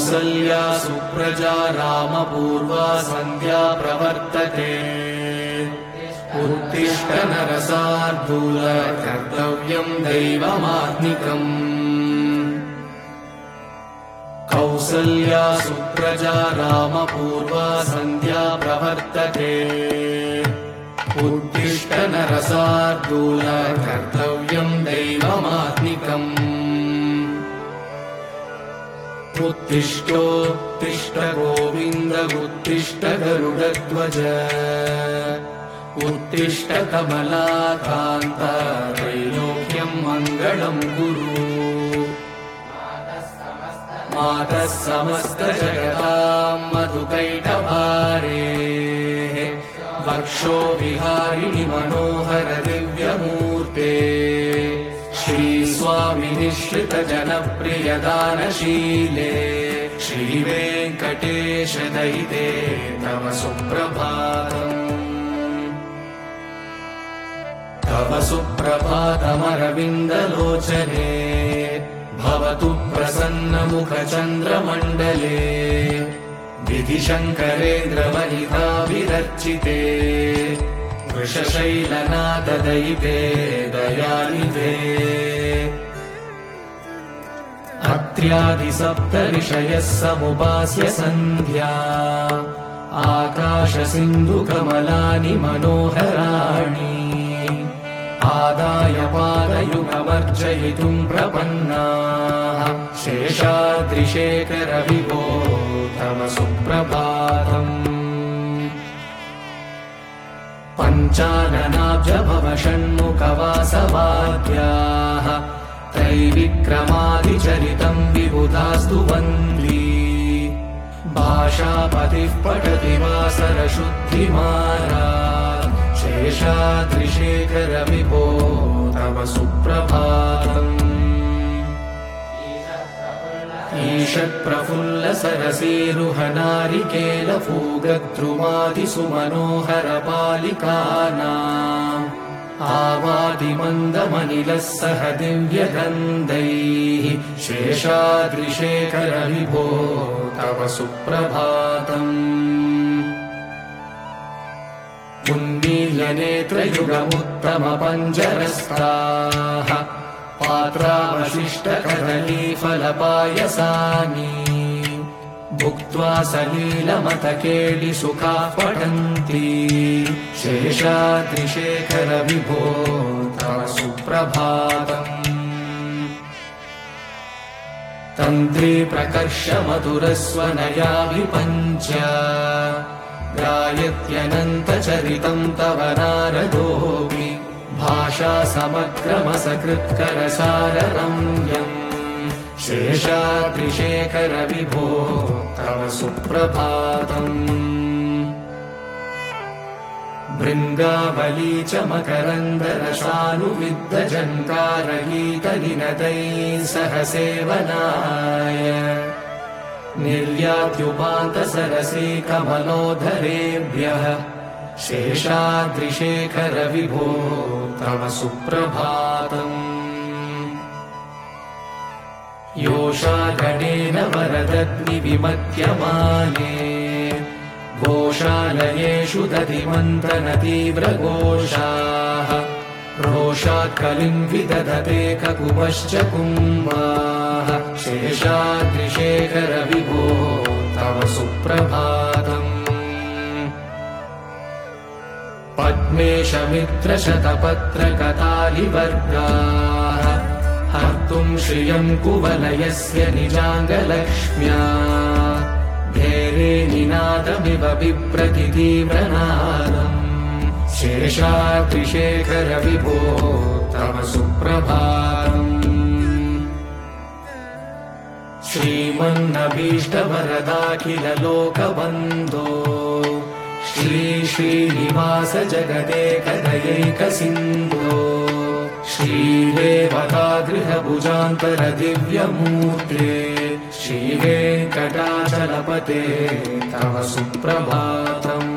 कौसल्या सुप्रजा रामपूर्वा सन्ध्या प्रवर्तते उत्तिष्ठ नरशार्दूल कर्तव्यं दैवमात्मिकम् कौसल्या सुप्रजा रामपूर्वा सन्ध्या प्रवर्तते उत्तिष्ठ नरशार्दूल कर्तव्यं दैवमात्मिकम् उत्तिष्ठोत्तिष्ठ गोविन्द उत्तिष्ठ गरुडध्वज उत्तिष्ठ कमलाकान्त त्रैलोक्यं मङ्गलं कुरु मातः समस्त जगतां मधुकैटभारे वक्षो विहारिणि मनोहर दिव्यमूर्ते श्रीस्वामि निःश्रित जनप्रिय दानशीले श्रीवेङ्कटेश दयिते तव सुप्रभातम् तव सुप्रभातमरविन्दलोचने भवतु प्रसन्नमुखचन्द्रमण्डले विधिशङ्करेन्द्रवनिताभिरर्चिते वृषशैलनाथदयिते दयानिधे अत्र्यादिसप्तऋषयः समुपास्य सन्ध्या आकाशसिन्धुकमलानि मनोहराणि आदाय पादयुगमर्चयितुं प्रपन्नाः शेषाद्रिशेखर विभो तव सुप्रभातम् पञ्चाननाब्ज भव षण्मुखवासवाद्याः त्रैविक्रमादिचरितं विबुधास्तु वन्दी भाषापतिः पठति वासरशुद्धिमाला शेषाद्रिशेखर विभो तव सुप्रभातम् ईषत्प्रफुल्ल सरसीरुहनारिकेल फूगद्रुमादिसुमनोहर पालिकानाम् आवादिमन्दमनिलः सह दिव्यगन्धैः शेषाद्रिशेखर विभो तव सुप्रभातम् उन्मील्यनेत्रयुगमुत्तमपञ्जरस्ताः पात्रावशिष्टकदलीफलपायसानि भुक्त्वा सलीलमतकेलिसुखाः पठन्ति शेषाद्रिशेखर विभो तव सुप्रभातम् तन्त्री प्रकर्ष मधुरस्वनया विपञ्च गायत्यनन्तचरितं तव नारदोऽपि भाषा समग्रमसकृत्करसाररम्यम् शेषाद्रिशेखर विभो तव सुप्रभातम् भृङ्गावली च मकरन्दरसानुविद्धजङ्कारगीतनिनदैः सह सेवनाय निर्यात्युपान्तसरसी कमलोधरेभ्यः शेषाद्रिशेखर विभो तव सुप्रभातम् योषागणेन वरदग्निविमध्यमाने घोषालयेषु दधिमन्तनतीव्रघोषाः रोषात् कलिं विदधते ककुपश्च कुम्भाः शेषाद्रिशेखर विभो तव सुप्रभातम् पद्मेशमित्रशतपत्रकतालिवर्गाः हर्तुं श्रियं कुवलयस्य निजाङ्गलक्ष्म्या धेरे निनादमिव बिभ्रति तीव्रनादम् शेषाद्रिशेखर विभो तव सुप्रभातम् श्रीमन्नभीष्टवरदाखिल लोकबन्धो श्री श्रीनिवास जगदेकदयैक सिन्धो श्रीदेवतागृहभुजान्तर दिव्यमूर्ते श्रीवेङ्कटाचलपते तव सुप्रभातम्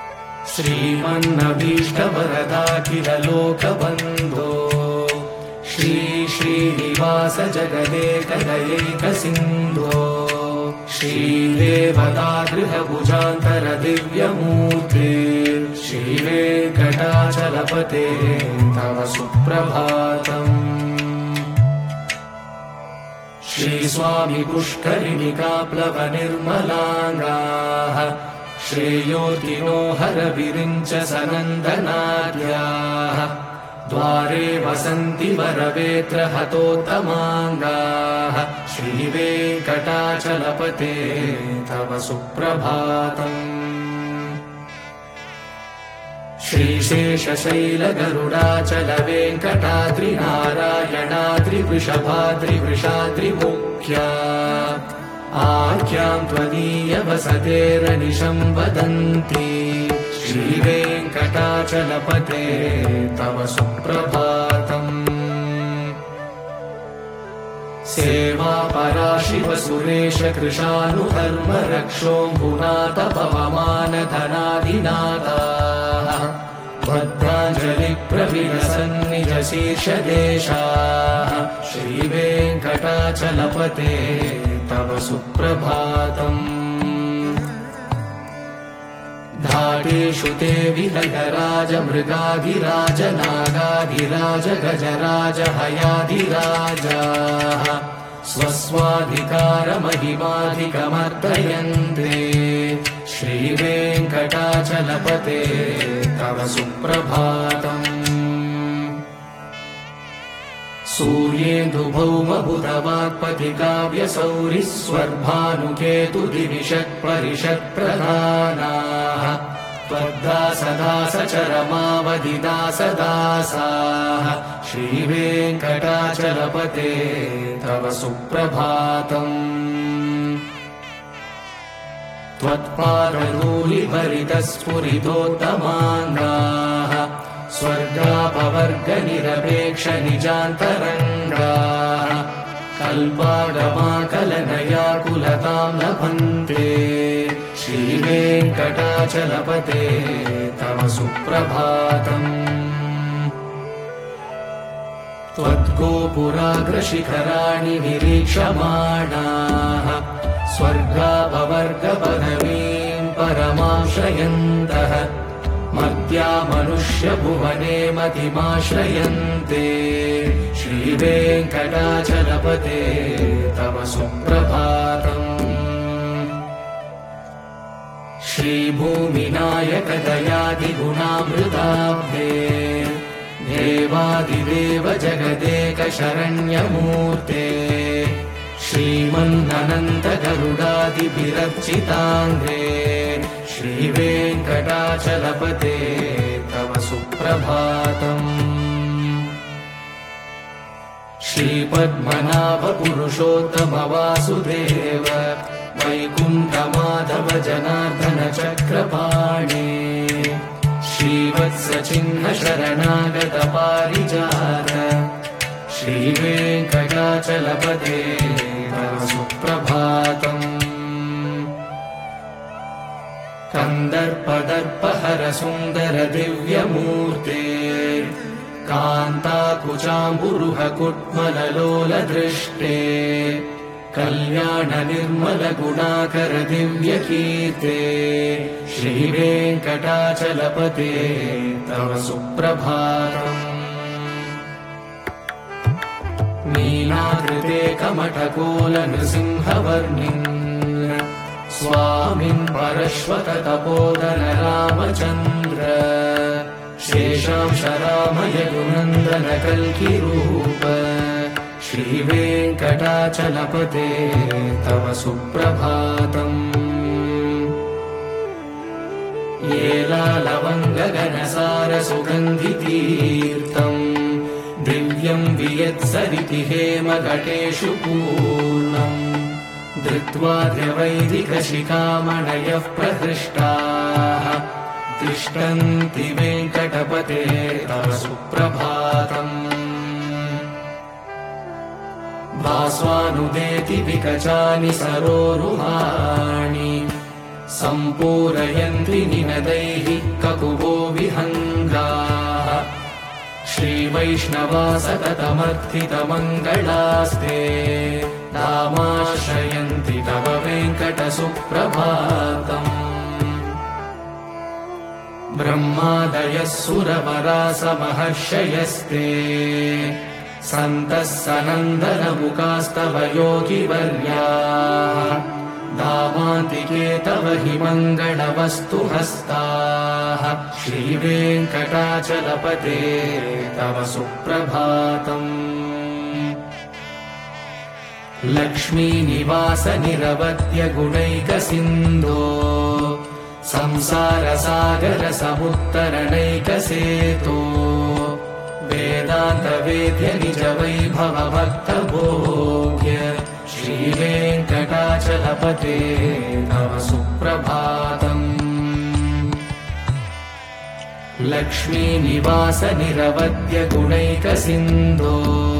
श्रीमन्नभीष्टवरदाखिल लोकबन्धो श्री श्रीनिवास जगदेकदयैकसिन्धो श्रीदेवतागृहभुजान्तर दिव्यमूर्ते श्रीवेङ्कटाचलपते तव सुप्रभातम्। श्रीस्वामी पुष्करिणिकाप्लवनिर्मलाङ्गाः श्रेयोतिनो हरविरिञ्च सनन्दनाद्याः द्वारे वसन्ति वरवेत्र हतोत्तमाङ्गाः श्रीवेङ्कटाचलपते तव सुप्रभातम्। श्रीशेषशैलगरुडाचल वेङ्कटाद्रिनारायणाद्रिवृषभाद्रिवृषाद्रिमुख्या आख्यां त्वदीयवसतेरनिशं वदन्ति श्रीवेङ्कटाचलपते तव सुप्रभातम्। सेवापरा शिवसुरेश कृशानुधर्म रक्षोऽम्बुनाथ पवमानधनादिनाथाः भद्राञ्जलिप्रविलसन्निजशीर्षदेशाः श्रीवेङ्कटाचलपते तव सुप्रभातम्। घाटेषु ते विहगराज मृगाधिराज नागाधिराज गजराज हयाधिराजाः स्वस्वाधिकारमहिमाधिकमर्दयन्ते श्रीवेङ्कटाचलपते तव सुप्रभातम्। सूर्येन्दुभौमबुधवाक्पथिकाव्यसौरिस्वर्भानुकेतुदिविषत्परिषत्प्रधानाः त्वद्दासदासचरमावधिदासदासाः श्रीवेङ्कटाचलपते तव सुप्रभातम्। त्वत्पादधूलिभरितस्फुरितोत्तमाङ्गाः स्वर्गापवर्गनिरपेक्षनिजान्तरङ्गाः कल्पागमाकलनयाकुलतां लभन्ते श्रीवेङ्कटाचलपते तव सुप्रभातम्। त्वद्गोपुराग्रशिखराणि निरीक्षमाणाः स्वर्गापवर्गपदवीं परमाश्रयन्तः मर्त्या मनुष्यभुवने मतिमाश्रयन्ते श्रीवेङ्कटाचलपते तव सुप्रभातम्। श्रीभूमिनायक दयादिगुणामृताब्धे देवादिदेव जगदेक शरण्यमूर्ते श्रीमन्ननन्त गरुडादिभिरर्चिताङ्गे श्रीवेङ्कटाचलपते तव सुप्रभातम्। श्रीपद्मनाभ पुरुषोत्तम वासुदेव वैकुण्ठमाधव जनार्दन चक्रपाणे श्रीवत्स चिह्न शरणागत पारिजात श्रीवेङ्कटाचलपते तव सुप्रभातम्। कन्दर्पदर्पहर सुन्दर दिव्यमूर्ते कान्ताकुचाम्बुरुह कुट्मललोल दृष्टे कल्याण निर्मल गुणाकर दिव्यकीर्ते श्रीवेङ्कटाचलपते तव सुप्रभातम्। नीलाकृते कमठकोल नृसिंहवर्णिन् स्वामिन् परश्वत तपोधन रामचन्द्र शेषांश राम यदुनन्दन कल्किरूप श्रीवेङ्कटाचलपते तव सुप्रभातम्। येलालवङ्गगनसार सुगन्धितीर्थम् दिव्यं वियत्सरिति हेमघटेषु पूर्णम् धृत्वा द्रवैदिकशिखामणयः प्रहृष्टाः तिष्ठन्ति वेङ्कटपते तव सुप्रभातम्। भास्वानुदेति विकचानि सरोरुहाणि सम्पूरयन्ति निनदैः ककुभो विहङ्गाः श्रीवत्स वैष्णवा सततमर्थितमङ्गलास्ते नामाश्रयन्ति तव वेङ्कटसुप्रभातम् ब्रह्मादयः सुरवरासमहर्षयस्ते सन्तः सनन्दनमुखास्तव योगिवर्याः दामान्तिके तव हि मङ्गलवस्तु हस्ताः श्रीवेङ्कटाचलपते तव सुप्रभातम् लक्ष्मीनिवास निरवध्य गुणैकसिन्धो संसारसागर समुत्तरणैकसेतो वेदान्तवेद्य निज वैभव भक्तभोग्य श्रीवेङ्कटाचलपते तव सुप्रभातम् लक्ष्मीनिवास निरवध्य गुणैकसिन्धो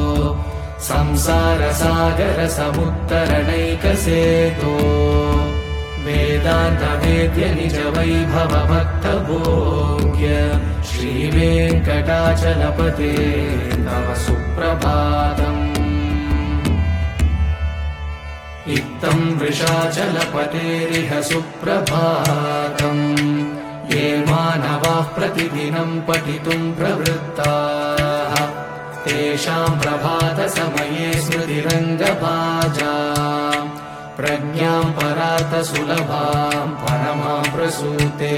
संसारसागर समुत्तरणैकसेतो वेदान्तवेद्य निज वैभव भक्तभोग्य श्रीवेङ्कटाचलपते तव सुप्रभातम् इत्थं वृषाचलपतेरिह सुप्रभातम् ये मानवाः प्रतिदिनं पठितुं प्रवृत्ताः तेषां प्रभातसमये स्मृतिरङ्गभाजाम् प्रज्ञां परार्थसुलभां परमां प्रसूते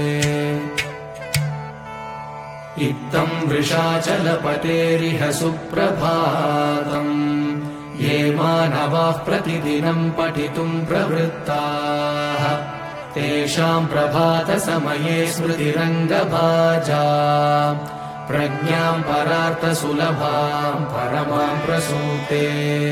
इत्थं वृषाचलपतेरिह सुप्रभातम् ये मानवाः प्रतिदिनं पठितुं प्रवृत्ताः तेषां प्रभातसमये स्मृतिरङ्गभाजाम् प्रज्ञां परार्थसुलभां परमां प्रसूते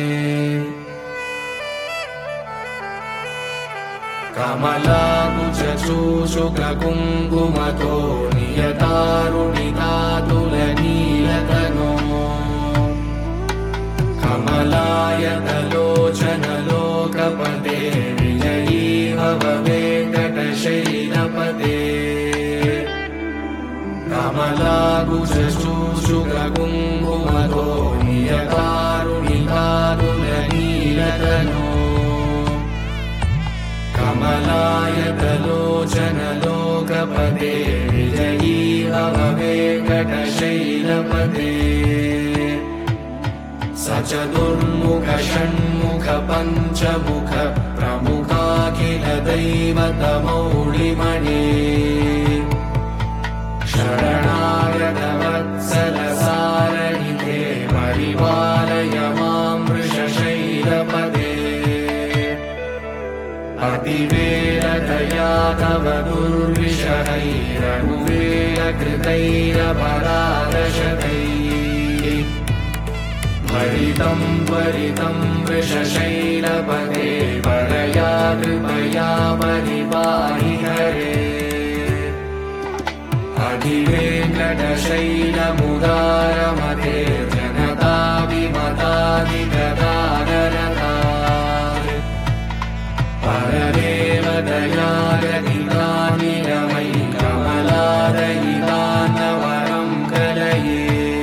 कमलाकुचूषुककुङ्कुमतो नियतारुणितातुलनीलतनो कमलायतलोचनलोकपते विजयी भव वेङ्कटशैलपते कमलाकुचूषुककुङ्कुमतो नियतारुणितातुलनीलतनो कमलायतलोचनलोकपते विजयी भव वेङ्कटशैलपते स चतुर्मुख षण्मुख पञ्चमुख प्रमुखाखिल दैवतमौलिमणे शरणागत वत्सल सारहिते परिपालय मां वृषशैलपते अतिवेलतया तव दुर्विषहैरनुवेलकृतैरपरादशतैः भरितं त्वरितं वृषशैलपते परया कृपया परिपाहि हरे अधिवेङ्कटशैलमुदारमते जनताभिमतादिगदानरता परदेवदयागदितानि रमयि कमलादयितान्नवरं कलये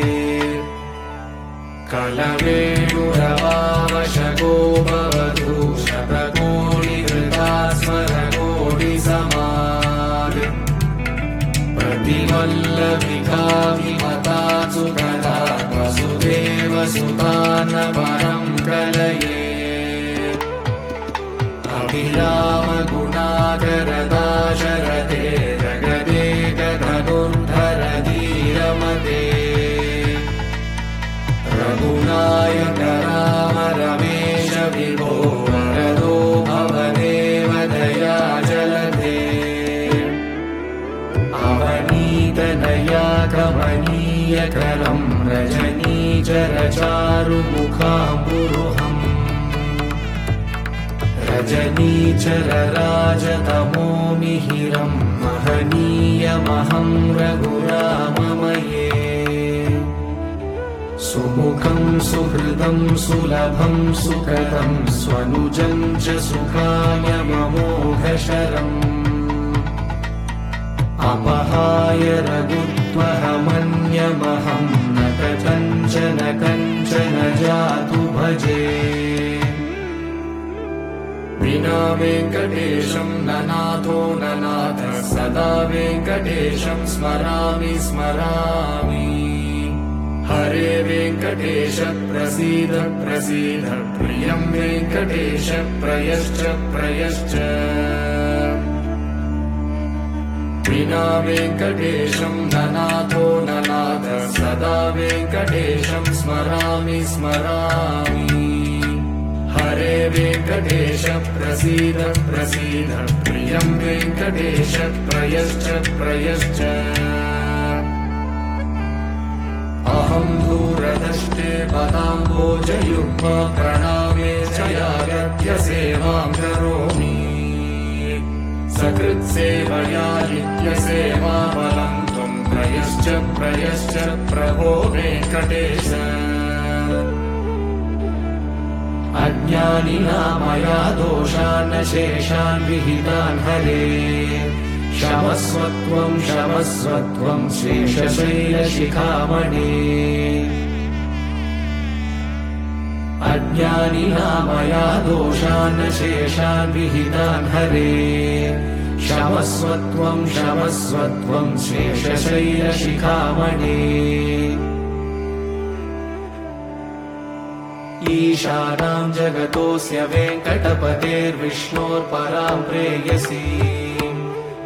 कलवेणुरवावशको भवतु शतकोटिहृतास्मरकोटिसमाद् प्रतिवल्लभिकाभिमतासु कदा वसुदेवसुतान्नवरं कलये अभिरामगुणाकरदाशरथे जगदेकधनुर्धर धीरमते रघुनायक राम रमेश विभो वरदो भवदेव दया जलधे अवनीतनया कमनीयकरं रजनीचरचारुमुखाम्बुरुहम् रजनीचरराजतमो मिहिरं महनीयमहं रघुराममये सुमुखं सुहृदं सुलभं सुखदं स्वनुजं च सुखाय ममोघशरम् अपहाय रघुत्वहमन्यमहं न काञ्चन कञ्चन जातु भजे विना वेङ्कटेशं ननाथो ननाथः सदा वेङ्कटेशं स्मरामि स्मरामि हरे वेङ्कटेश प्रसीद प्रसीद प्रियं वेङ्कटेश प्रयश्च प्रयश्च विना वेङ्कटेशं ननाथो ननाथः सदा वेङ्कटेशं स्मरामि स्मरामि हरे वेङ्कटेश प्रसीद प्रसीद प्रियं वेङ्कटेश प्रयश्च प्रयश्च अहं दूरदृष्टे पदाम्बोजयुग्मा प्रणामे च यागत्य सेवां करोमि सकृत्सेवया नित्यसेवाबलं त्वं प्रयश्च प्रयश्च प्रभो वेङ्कटेश अज्ञानिना मया दोषान् शेषान् विहितान् हरे क्षमस्वत्वं क्षमस्वत्वं शेषशैलशिखामणे अज्ञानिना मया दोषान् शेषान् विहितान् हरे क्षमस्वत्वं क्षमस्वत्वं शेषशैलशिखामणे ईशानां जगतोऽस्य वेङ्कटपतेर्विष्णोर्परां प्रेयसीं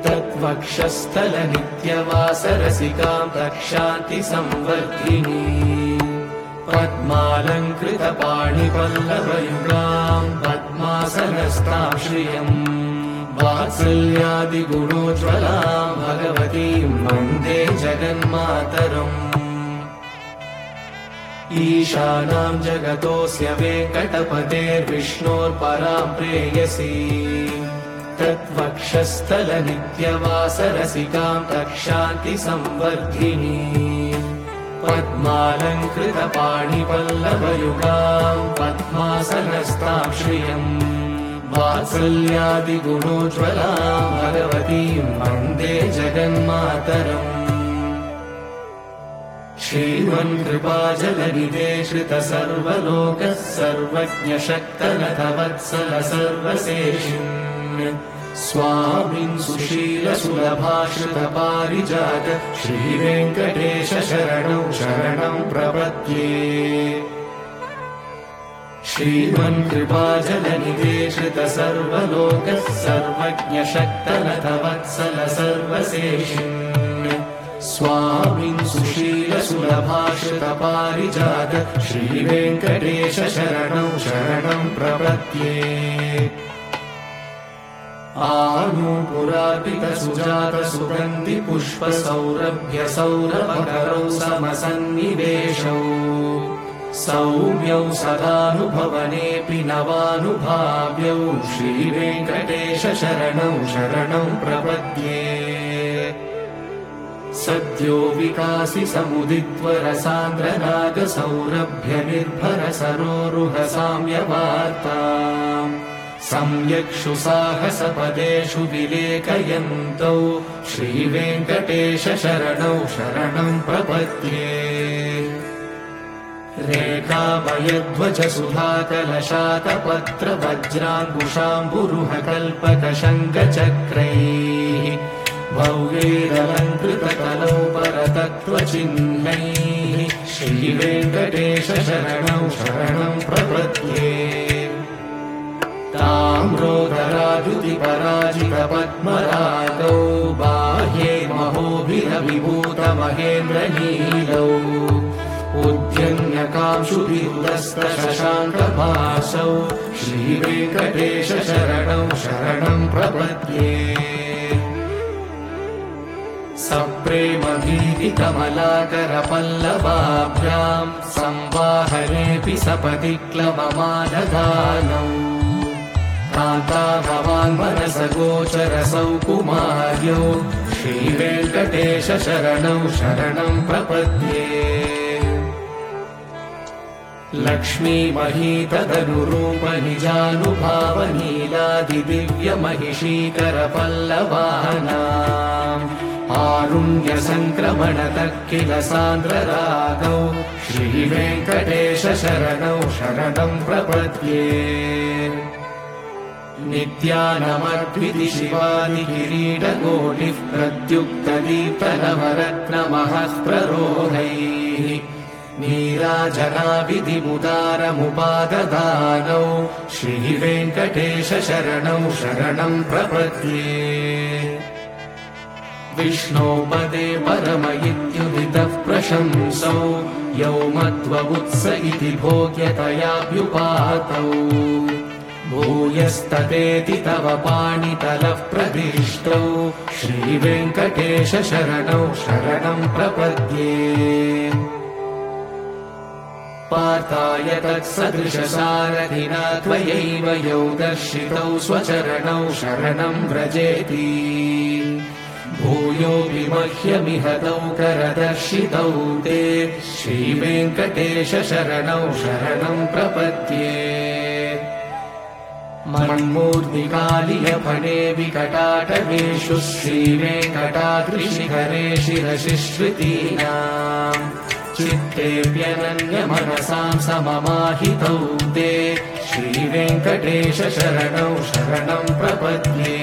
तत्वक्षस्थलनित्यवासरसिकां प्रक्षान्तिसंवर्धिनी पद्मालङ्कृतपाणिपल्लवयुगां पद्मासनस्तां श्रियं वात्सल्यादिगुणोज्ज्वलां भगवतीं वन्दे जगन्मातरम् ईशानां जगतोऽस्य वेङ्कटपतेर्विष्णोर्परां प्रेयसीं तत्वक्षस्थलनित्यवासरसिकां प्रक्षान्तिसंवर्धिनी पद्मालङ्कृतपाणिपल्लवयुगां पद्मासनस्तां श्रियं वात्सल्यादिगुणोज्ज्वलां भगवतीं वन्दे जगन्मातरम् श्रीमन्कृपाजलनिधे श्रितसर्वलोकः सर्वज्ञशक्तनथवत्सल सर्वशेषिन् स्वामिन् सुशीलसुलभाश्रितपारिजात श्रीवेङ्कटेश शरणं शरणं प्रपद्ये श्रीमन्कृपाजलनिधे श्रितसर्वलोकः सर्वज्ञशक्तनथवत्सल सर्वशेषिन् स्वामिन् सुशीलसुलभाश्रितपारिजात श्रीवेङ्कटेश शरणं शरणं प्रपद्ये आनूपुरार्पितसुजातसुगन्धिपुष्पसौरभ्यसौरभकरौ समसन्निवेशौ सौम्यौ सदानुभवनेऽपि नवानुभाव्यौ श्रीवेङ्कटेश शरणं शरणं प्रपद्ये सद्यो विकासि समुदित्वरसान्द्रनागसौरभ्यनिर्भर सरोरुह साम्यवार्ताम् सम्यक्षु साहसपदेषु विलेखयन्तौ श्रीवेङ्कटेश शरणौ शरणं प्रपद्ये रेखामयध्वज सुधाकलशातपत्रवज्राङ्कुशाम्बुरुहकल्पकशङ्खचक्रैः भव्यैरलङ्कृतकलौ परतत्त्वचिह्नैः श्रीवेङ्कटेश शरणौ शरणं प्रपद्ये ताम्रोदराद्युतिपराजितपद्मरागौ बाह्ये महोभिरविभूतमहेन्द्रनीलौ उद्यन्यकांशुभिरुदस्तशशाङ्कभासौ श्रीवेङ्कटेश शरणौ शरणं प्रपद्ये सप्रेमभीतिकमलाकरपल्लवाभ्यां संवाहनेऽपि सपदि क्लममानदानौ कान्ताभवान्मनसगोचरसौ कुमार्यौ श्रीवेङ्कटेश शरणौ शरणं प्रपद्ये लक्ष्मीमहीतदनुरूपनिजानुभावनीलादिदिव्यमहिषीकरपल्लवानां आरुण्यसङ्क्रमणतः किल सान्द्ररागौ श्रीवेङ्कटेश शरणौ शरणं प्रपद्ये नित्यानमर्पिति शिवादिकिरीटकोटिः प्रद्युक्तदीप्तनवरत्नमहः प्ररोहैः नीराजनाविधिमुदारमुपाददानौ श्रीवेङ्कटेश शरणौ शरणं प्रपद्ये विष्णोपदे परम इत्युदितः प्रशंसौ यौ मध्ववुत्स इति भोग्यतयाभ्युपातौ भूयस्ततेति तव पाणितलः प्रदिष्टौ श्रीवेङ्कटेश शरणौ शरणं प्रपद्ये पार्थाय तत्सदृशसारथिना त्वयैव यौ दर्शितौ स्वचरणौ शरणं व्रजेति भूयोऽपि मह्यमिहतौ करदर्शितौ ते श्रीवेङ्कटेश शरणौ शरणं प्रपद्ये मन्मूर्तिकालियफणे विकटाटवेषु श्रीवेङ्कटाद्रिशिखरे शिरशिश्रितीनाम् चित्तेऽप्यनन्यमनसां सममाहितौ ते श्रीवेङ्कटेश शरणौ शरणं प्रपद्ये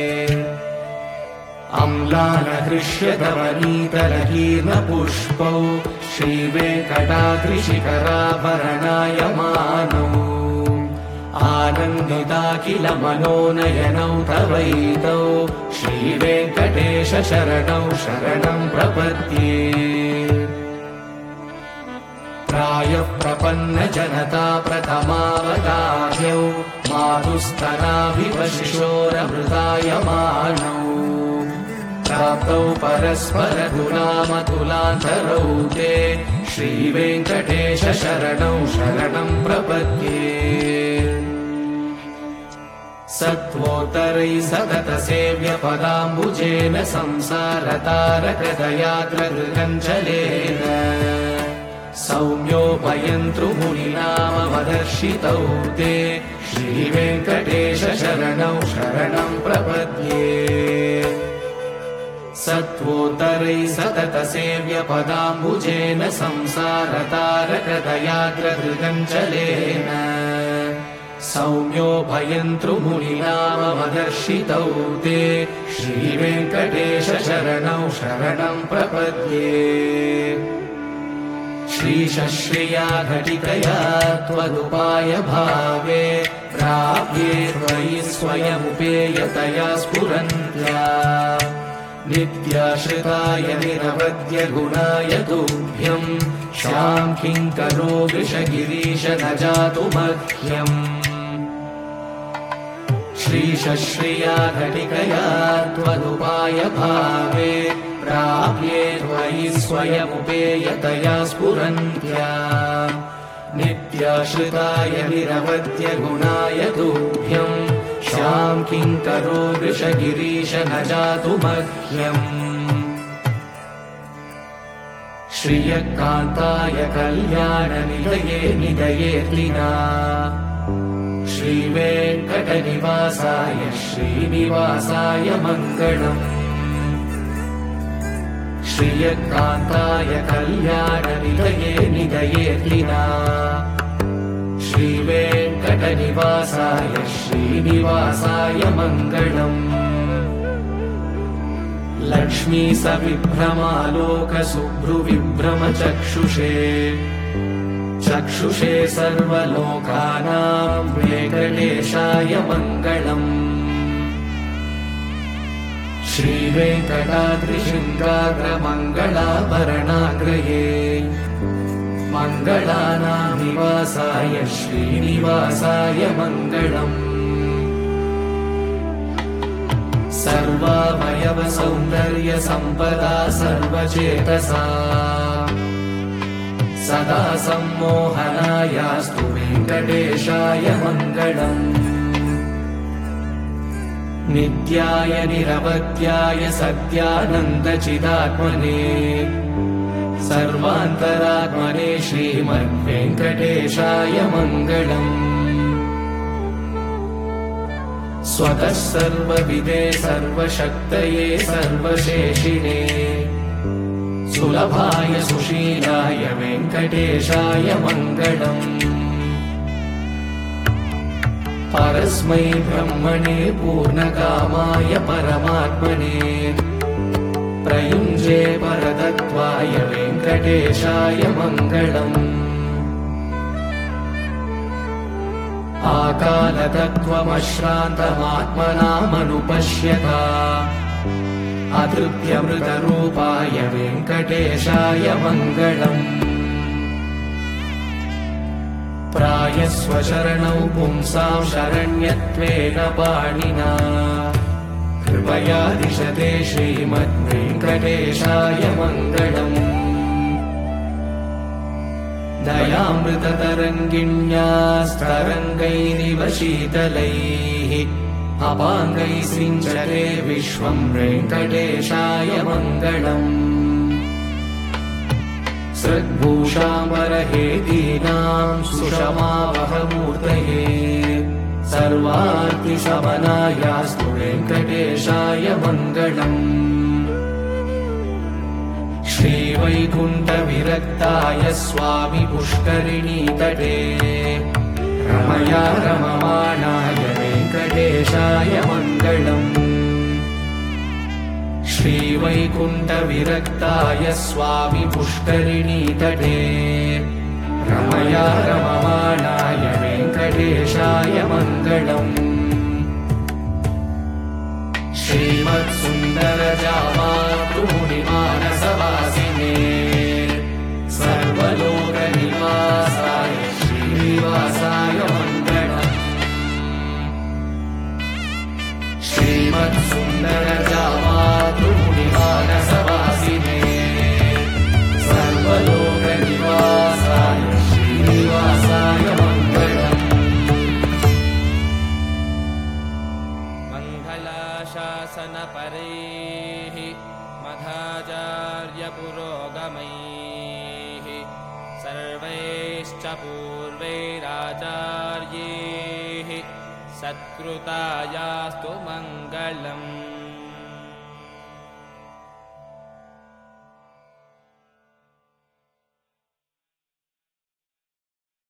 अम्लानहृष्यतवनीतलकीर्णपुष्पौ श्रीवेङ्कटाद्रिशिखराभरणायमानौ आनन्दिता किल मनोनयनौ तवैतौ श्रीवेङ्कटेश शरणौ शरणं प्रपद्ये प्रायः प्रपन्नजनता प्रथमावतार्यौ मातुस्तनाभिव शिशोरमृतायमानौ प्राप्तौ परस्परगुणामतुलान्तरौ ते श्रीवेङ्कटेश शरणौ शरणं प्रपद्ये सत्त्वोत्तरैः सततसेव्यपदाम्बुजेन संसारतारकदयाद्रगृगञ्जलेन सौम्योपयन्तृमुनिनामवदर्शितौ ते श्रीवेङ्कटेश शरणौ शरणं प्रपद्ये सत्त्वोत्तरैः सततसेव्यपदाम्बुजेन संसारतारकदयाद्रगृगञ्जलेन सौम्योपयन्तृमुनिनामवदर्शितौ ते श्रीवेङ्कटेश शरणौ शरणं प्रपद्ये श्रीशश्रिया घटिकया त्वदुपाय भावे प्राप्ये त्वयि स्वयमुपेयतया स्फुरन्त्या नित्याश्रिताय निरवद्य गुणाय तुभ्यं क्षां किङ्करो वृषगिरीश न जातु मह्यम् श्रीशश्रिया घटिकया त्वदुपाय भावे प्राप्ये त्वयि स्वयमुपेयतया स्फुरन्त्या नित्याश्रिताय निरवद्य गुणाय तुभ्यं क्षां किङ्करो वृषगिरीश न जातु मह्यम् श्रियकान्ताय कल्याणनिलये निलयेऽर्लिना श्रीवेङ्कटनिवासाय श्रीनिवासाय मङ्गलम् श्रियकान्ताय कल्याणनिलये निलयेऽर्लिना श्रीवेङ्कटनिवासाय श्रीनिवासाय मङ्गलम् लक्ष्मी सविभ्रमालोकशुभ्रुविभ्रमचक्षुषे चक्षुषे सर्वलोकानां वेङ्कटेशाय मङ्गलम् श्रीवेङ्कटाद्रिशृङ्गाग्रमङ्गलाभरणाग्रये मङ्गलानां निवासाय श्रीनिवासाय मङ्गलम् सर्वावयवसौन्दर्यसम्पदा सर्वचेतसा सदा सम्मोहनायास्तु वेङ्कटेशाय मङ्गलम् नित्याय निरवध्याय सत्यानन्दचिदात्मने सर्वान्तरात्मने श्रीमद्वेङ्कटेशाय मङ्गलम् स्वतः सर्वविदे सर्वशक्तये सर्वशेषिणे सुलभाय सुशीलाय वेङ्कटेशाय मङ्गलम् परस्मै ब्रह्मणे पूर्णकामाय परमात्मने प्रयुञ्जे परतत्त्वाय वेङ्कटेशाय मङ्गलम् आकालतत्त्वमश्रान्तमात्मनामनुपश्यता अतृप्यमृतरूपाय वेङ्कटेशाय मङ्गलम् प्रायस्वशरणौ पुंसां शरण्यत्वेन पाणिना कृपया दिशते श्रीमद्वेङ्कटेशाय मङ्गलम् दयामृततरङ्गिण्यास्तरङ्गैरिव शीतलैः अपाङ्गैः सिञ्चते विश्वम् वेङ्कटेशाय मङ्गलम् सद्भूषाम्बरहेतीनाम् सुषमावहमूर्तये सर्वार्तिशमनायास्तु वेङ्कटेशाय मङ्गलम् श्रीवैकुण्ठविरक्ताय स्वामि पुष्करिणीतटे रमया रममाणाय वेङ्कटेशाय मङ्गलम् श्रीवैकुण्ठविरक्ताय स्वामि पुष्करिणीतटे रमया रममाणाय वेङ्कटेशाय मङ्गलम् श्रीमत्सुन्दरजामातृमुनिमानसवासिने सर्वलोकनिवासाय श्रीनिवासाय मङ्गलम् श्रीमत्सुन्दरजामातृमुनिमानसवासिने सर्वलोकनिवासाय श्रीनिवासाय मङ्गलम् शासनपरैः मध्वाचार्यपुरोगमैः सर्वैश्च पूर्वैराचार्यैः सत्कृतायास्तु मङ्गलम्।